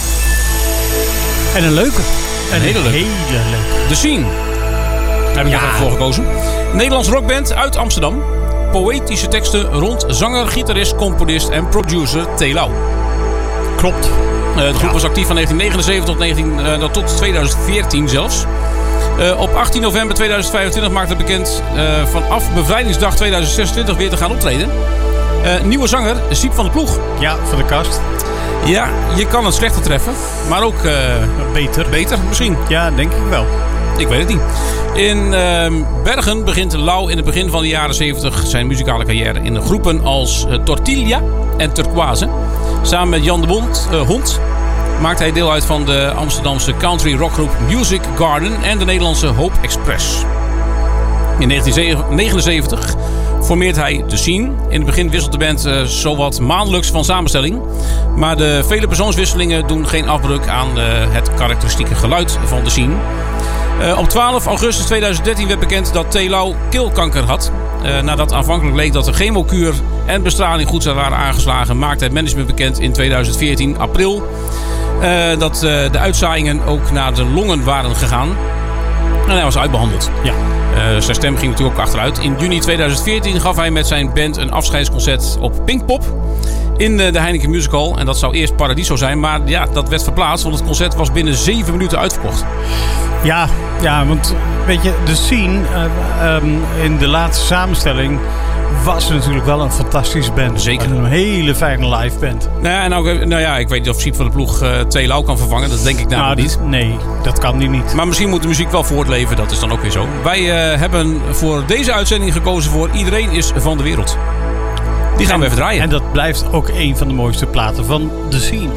En een leuke. Een hele leuke. Hele leuke. The Scene. Daar heb ik Ja. nog voor gekozen. Nederlandse rockband uit Amsterdam. Poëtische teksten rond zanger, gitarist, componist en producer T. Lau. Klopt. Uh, de groep was actief van negentien negenenzeventig tot, negentien, uh, tot tweeduizend veertien zelfs. Uh, op achttien november tweeduizend vijfentwintig maakte het bekend uh, vanaf bevrijdingsdag tweeduizend zesentwintig weer te gaan optreden. Uh, nieuwe zanger, Siep van de Ploeg. Ja, van de kast. Ja, je kan het slechter treffen, maar ook uh, beter. Beter misschien. Ja, denk ik wel. Ik weet het niet. In uh, Bergen begint Lau in het begin van de jaren zeventig zijn muzikale carrière in groepen als uh, Tortilla en Turquoise. Samen met Jan de Bond, uh, Hond maakt hij deel uit van de Amsterdamse country rockgroep Music Garden en de Nederlandse Hope Express. In negentien negenenzeventig formeert hij The Scene. In het begin wisselt de band uh, zowat maandelijks van samenstelling. Maar de vele persoonswisselingen doen geen afbreuk aan uh, het karakteristieke geluid van The Scene. Uh, op twaalf augustus tweeduizend dertien werd bekend dat T. Lau keelkanker had. Uh, nadat aanvankelijk leek dat de chemokuur en bestraling goed zou waren aangeslagen, maakte het management bekend in tweeduizend veertien, april, uh, dat uh, de uitzaaiingen ook naar de longen waren gegaan. En hij was uitbehandeld. Ja. Uh, zijn stem ging natuurlijk ook achteruit. In juni tweeduizend veertien gaf hij met zijn band een afscheidsconcert op Pinkpop in uh, de Heineken Musical. En dat zou eerst Paradiso zijn, maar ja, dat werd verplaatst, want het concert was binnen zeven minuten uitverkocht. Ja, ja, want weet je, de Scene uh, um, in de laatste samenstelling was natuurlijk wel een fantastische band. Zeker. Een hele fijne live band. Nou ja, en ook, nou ja, ik weet niet of Siep van de Ploeg uh, T. Lau kan vervangen. Dat denk ik namelijk nou, niet. Nee, dat kan die niet. Maar misschien moet de muziek wel voortleven. Dat is dan ook weer zo. Wij uh, hebben voor deze uitzending gekozen voor Iedereen is van de wereld. Die gaan en, we even draaien. En dat blijft ook een van de mooiste platen van The Scene.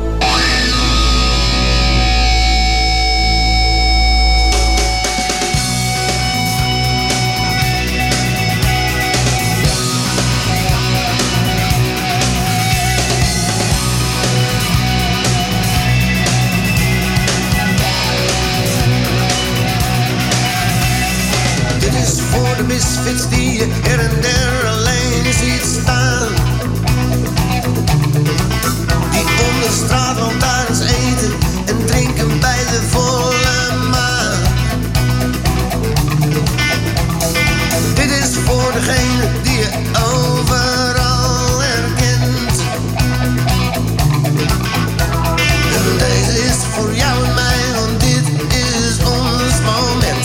De misfits die je her en der alleen ziet staan, die om de straatlantaarns eten en drinken bij de volle maan. Dit is voor degene die je overal herkent. En deze is voor jou en mij, want dit is ons moment.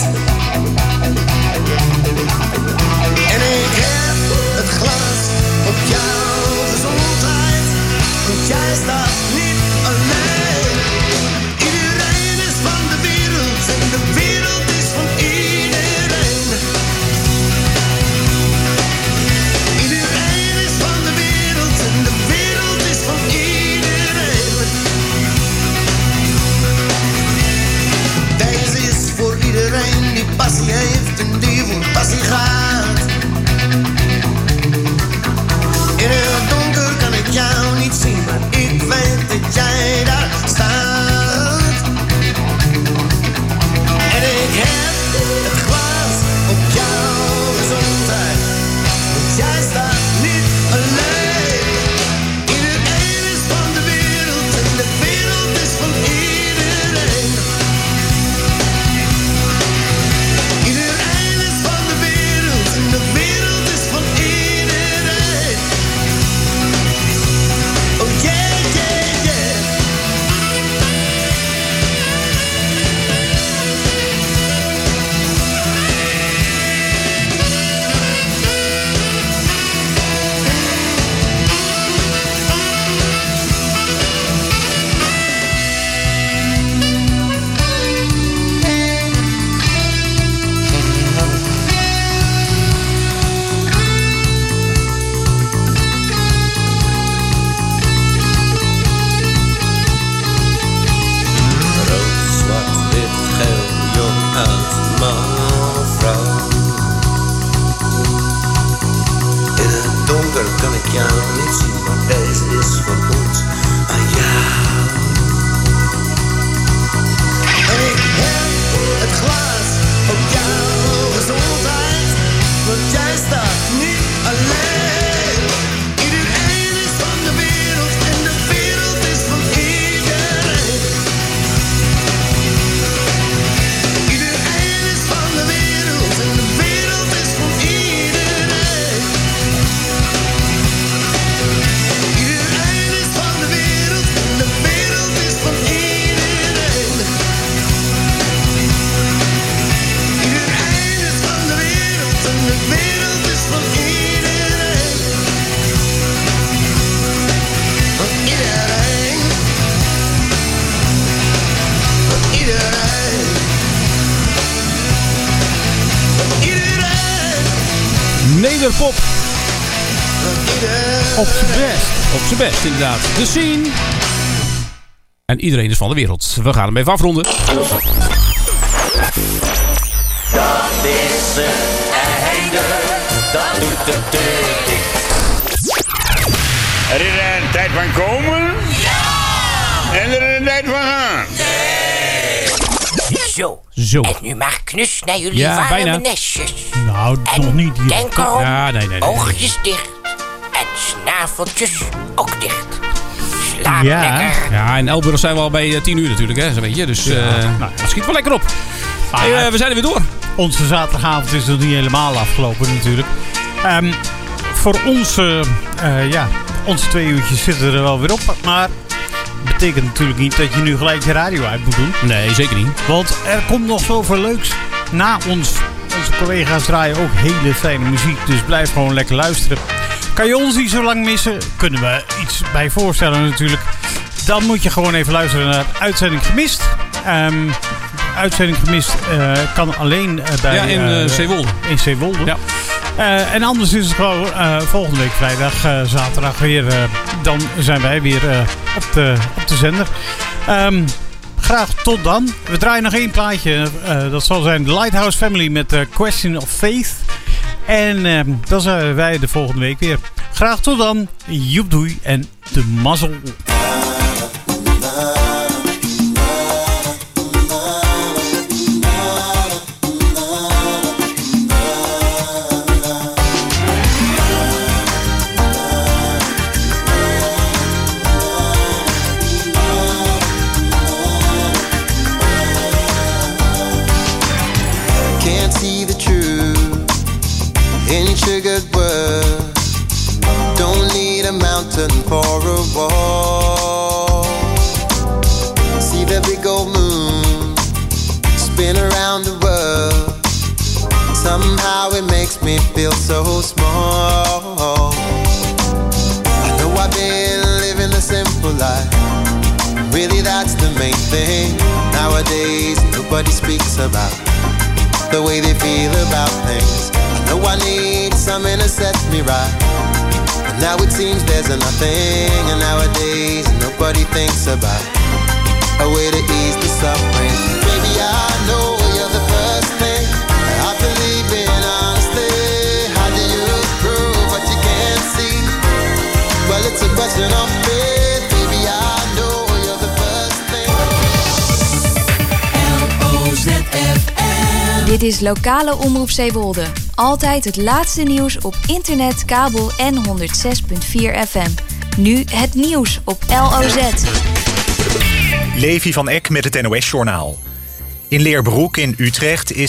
En ik heb het glas op jouw gezondheid, want jij staat niet alleen. Iedereen is van de wereld en de wereld is van iedereen. Iedereen is van de wereld en de wereld is van iedereen. Deze is voor iedereen die passie heeft en die voor passie gaat. In het donker kan ik jou niet zien, maar ik weet dat jij daar staat. En ik heb het glas op jouw gezondheid, want jij staat niet alleen. Iedereen is van de wereld en de wereld is van iedereen. Iedereen is van de wereld en de wereld is van iedereen. Oh yeah, yeah, yeah. Rood, zwart, wit, geel, jong, oud, man of vrouw. In het donker kan ik jou niet zien, maar deze is van ons aan jou. En ik heb het glas op jouw gezondheid, want jij staat niet alleen. Iedereen is van de wereld en de wereld is van iedereen. Iedereen is van de wereld en de wereld is van iedereen. Iedereen is van de wereld en de wereld is van iedereen. Iedereen is van de wereld en de wereld is van iedereen. Van iedereen. Van iedereen. Van iedereen. Nederpop. Van iedereen. Op zijn best. Op zijn best, inderdaad. The Scene. En iedereen is van de wereld. We gaan hem even afronden. Dat is het einde. dat doet de deur dicht. Er is een tijd van komen. Ja! En er is een tijd van gaan. Zo. Zo. En nu mag knus naar jullie Ja, warme bijna. nestjes. Nou, nog niet. Hier. Denk erom, Ja, nee, nee, nee. oogjes dicht en snaveltjes ook dicht. Slaap Ja. lekker. Ja, in Elburg zijn we al bij eh, tien uur natuurlijk, hè, zo'n beetje. Dus eh nou, dat schiet wel lekker op. Maar Hey, eh, we zijn er weer door. Onze zaterdagavond is nog niet helemaal afgelopen natuurlijk. Ehm, voor onze, eh, ja, onze twee uurtjes zitten er wel weer op. Maar betekent natuurlijk niet dat je nu gelijk je radio uit moet doen. Nee, zeker niet. Want er komt nog zoveel leuks na ons. Onze collega's draaien ook hele fijne muziek. Dus blijf gewoon lekker luisteren. Kan je ons niet zo lang missen? Kunnen we iets bij voorstellen natuurlijk. Dan moet je gewoon even luisteren naar Uitzending Gemist. Ehm, uitzending Gemist eh, kan alleen eh, bij... Ja, in eh, eh, Zeewolde. In Zeewolde. Ja. Eh, en anders is het gewoon eh, volgende week vrijdag, eh, zaterdag weer. eh, dan zijn wij weer eh, op, de, op de zender. Ehm, graag tot dan. We draaien nog één plaatje. eh, dat zal zijn The Lighthouse Family met uh, Question of Faith. En ehm, dan zijn wij de volgende week weer. Graag tot dan. Joep doei en de mazzel. Can't see the truth in sugared words. Don't need a mountain for a wall. See the big old moon spin around the world. Somehow it makes me feel so small. I know I've been living a simple life. Really that's the main thing. Nowadays nobody speaks about the way they feel about things. I know I need something to set me right, but now it seems there's a nothing. And nowadays nobody thinks about a way to ease the suffering. Baby, I know you're the first thing I believe in honestly. How do you prove what you can't see? Well, it's a question of faith. Baby, I know you're the first thing. L O Z F M. Dit is lokale omroep Zeewolde. Altijd het laatste nieuws op internet, kabel en honderd zes komma vier F M. Nu het nieuws op L O Z. Levi van Eck met het N O S-journaal. In Leerbroek in Utrecht is